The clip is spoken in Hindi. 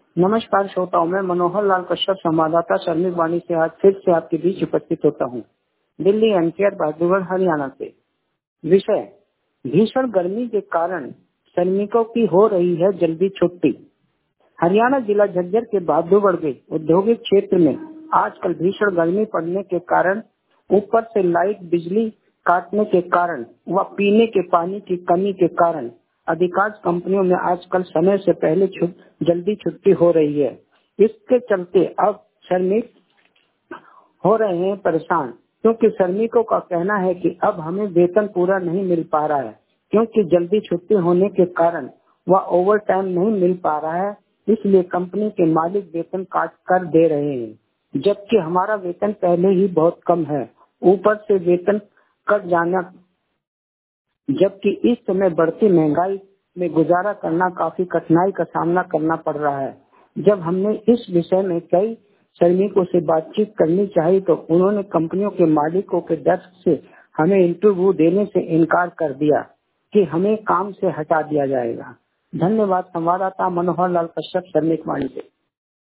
नमस्कार श्रोताओं, मैं मनोहर लाल कश्यप संवाददाता श्रमिक वाणी से आज फिर से आपके बीच उपस्थित होता हूँ। दिल्ली एनसीआर बहादुरगढ़ हरियाणा से। विषय: भीषण गर्मी के कारण श्रमिकों की हो रही है जल्दी छुट्टी। हरियाणा जिला झज्जर के बहादुरगढ़ के औद्योगिक क्षेत्र में आजकल भीषण गर्मी पड़ने के कारण ऊपर से लाइट बिजली काटने के कारण व पीने के पानी की कमी के कारण अधिकांश कंपनियों में आजकल समय से पहले जल्दी छुट्टी हो रही है। इसके चलते अब श्रमिक हो रहे हैं परेशान, क्योंकि श्रमिकों का कहना है कि अब हमें वेतन पूरा नहीं मिल पा रहा है, क्योंकि जल्दी छुट्टी होने के कारण वह ओवर टाइम नहीं मिल पा रहा है। इसलिए कंपनी के मालिक वेतन काट कर दे रहे हैं, जबकि हमारा वेतन पहले ही बहुत कम है, ऊपर से वेतन कट जाना। जबकि इस समय बढ़ती महंगाई में गुजारा करना काफी कठिनाई का सामना करना पड़ रहा है। जब हमने इस विषय में कई श्रमिकों से बातचीत करनी चाहिए तो उन्होंने कंपनियों के मालिकों के डर से हमें इंटरव्यू देने से इनकार कर दिया कि हमें काम से हटा दिया जाएगा। धन्यवाद। संवाददाता मनोहर लाल कश्यप, श्रमिक वाणी से।